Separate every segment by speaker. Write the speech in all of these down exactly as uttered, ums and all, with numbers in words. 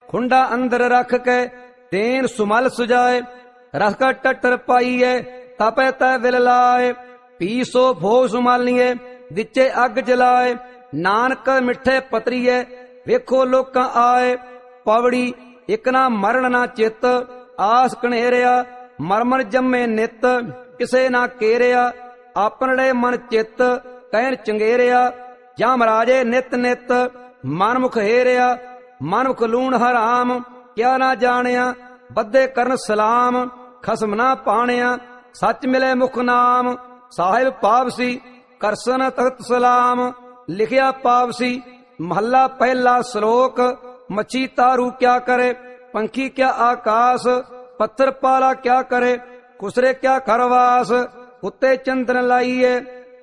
Speaker 1: खुंडा अंदर रख के तेन सुमल सुजाए, रख कर टट्टर पाईए तपे तै विल लाए। पीसो भो सुमालिए विचे अग जलाए, नानक मिठे पतरीए वेखो लोकां आए। पवड़ी इक ना मरण ना चित, आस कनेरिया मरमर जम्मे नित। किसे ना केरिया आपनड़े मन चित, कहन चंगेरिया जाम राजे नित नित। मनमुख हेरिया मनमुख लूण हराम, क्या ना जानिया बद्दे करन सलाम। खसम ना पाणिया सच मिले मुख नाम, साहिब पावसी करसन तख्त सलाम। लिखिया पावसी महला पहला श्लोक, मच्छी तारू क्या करे पंखी क्या आकाश। पत्थर पाला क्या करे कुसरे क्या खरवास। कुत्ते चंदन लाइए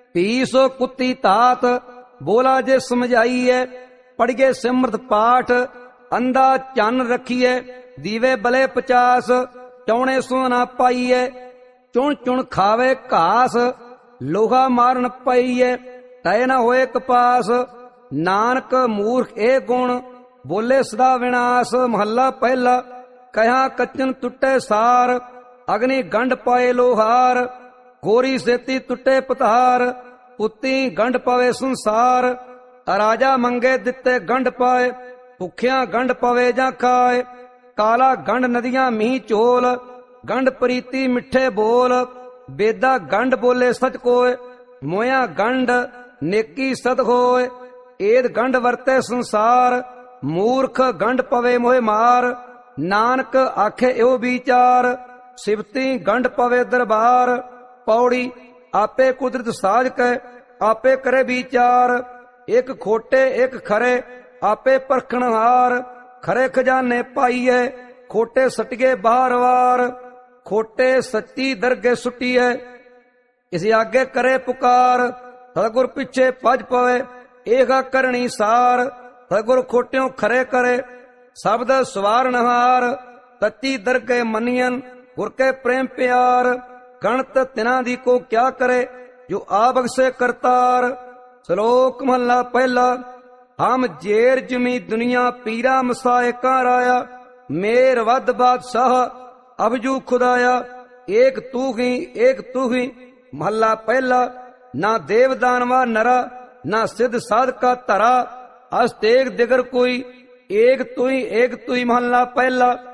Speaker 1: पीसो कुत्ती तात, बोला जे समझाइए पढ़िए सिमरत पाठ। अंधा चन रखिए दीवे बले पचास, चौने सोना पाइए चुन चुन खावे घास। लोहा मारन पाइए तय न होए कपास, नानक मूर्ख ए गुण बोले सदा विनाश। महला पहला कहा कच्चन टुटे सार, अग्नि गंड पाए लोहार। गोरी सेती टुटे पतार, पुत्ती गंड पावे संसार। राजा मंगे दिते गंड पाए, भुखिया गंड पावे जा खाए। काला गंड नदियां मीह चोल, गंड प्रीति मिठे बोल। बेदा गंड बोले सच कोय, मोया गंड नेकी सद होय। एद गंड वरते संसार, मूर्ख गंड पवे मोह मार। नानक आखे एओ विचार, सिवती गंड पवे दरबार। पौड़ी आपे कुदरत साज के आपे करे विचार। एक खोटे एक खरे आपे परखण हार। खरे खजाने पाइए खोटे सटिए बार वार। खोटे सच्ची दरगे सुटिए इस आगे करे पुकार। सतगुर पिछे भज पवे एगा करनी सार। सतगुर खोट्यों खरे करे शब्द सवार नहार। तच्ची दरगे मनियन गुर के प्रेम प्यार। गणत तिना दी को क्या करे जो आबगसे करतार। श्लोक महला पहला, हम जेर जमी दुनिया पीरा मसाए का राया। मेर वद बादशाह अबजू खुदाया, एक तू ही एक तू ही। महला पहला, ना देव दानवा नरा, ना सिद्ध साध का तरा। अस तेग दिगर कोई, एक तू ही एक तू ही। महला पहला,